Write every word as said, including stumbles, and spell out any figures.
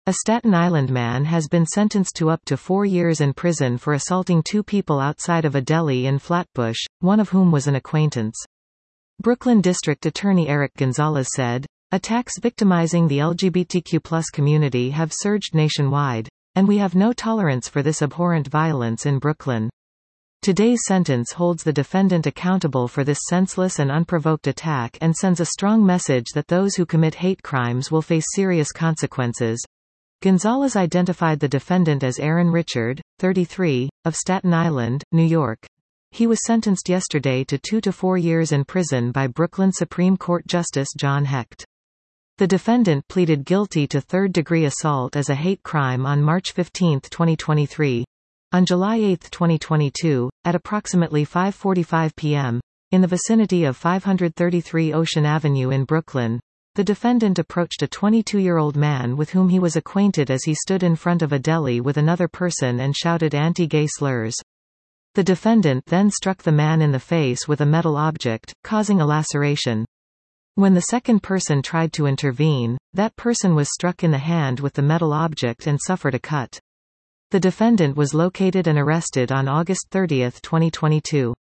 A Staten Island man has been sentenced to up to four years in prison for assaulting two people outside of a deli in Flatbush, one of whom was an acquaintance. Brooklyn District Attorney Eric Gonzalez said, "Attacks victimizing the L G B T Q plus community have surged nationwide, and we have no tolerance for this abhorrent violence in Brooklyn. Today's sentence holds the defendant accountable for this senseless and unprovoked attack and sends a strong message that those who commit hate crimes will face serious consequences." Gonzalez identified the defendant as Aaron Richard, thirty-three, of Staten Island, New York. He was sentenced yesterday to two to four years in prison by Brooklyn Supreme Court Justice John Hecht. The defendant pleaded guilty to third-degree assault as a hate crime on March fifteenth twenty twenty-three. On July eighth twenty twenty-two, at approximately five forty-five p m, in the vicinity of five thirty-three Ocean Avenue in Brooklyn, the defendant approached a twenty-two-year-old man with whom he was acquainted as he stood in front of a deli with another person and shouted anti-gay slurs. The defendant then struck the man in the face with a metal object, causing a laceration. When the second person tried to intervene, that person was struck in the hand with the metal object and suffered a cut. The defendant was located and arrested on August thirtieth twenty twenty-two.